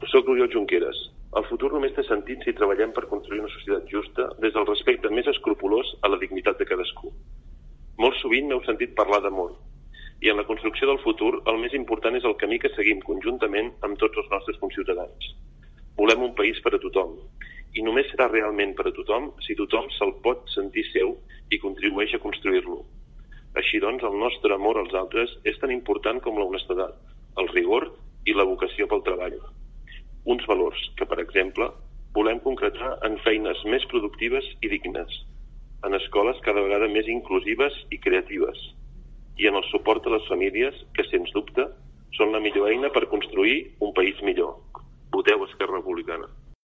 Soc l'Oriol Junqueras. El futur només té sentit si treballem per construir una societat justa des del respecte més escrupolós a la dignitat de cadascú. Molt sovint m'heu sentit parlar d'amor, i en la construcció del futur el més important és el camí que seguim conjuntament amb tots els nostres conciutadans. Volem un país per a tothom, i només serà realment per a tothom si tothom se'l pot sentir seu i contribueix a construir-lo. Així doncs, el nostre amor als altres és tan important com la honestedat, el rigor i la vocació pel treball. Uns valors que, per exemple, volem concretar en feines més productives i dignes, en escoles cada vegada més inclusives i creatives, i en el suport a les famílies que, sens dubte, són la millor eina per construir un país millor. Voteu Esquerra Republicana.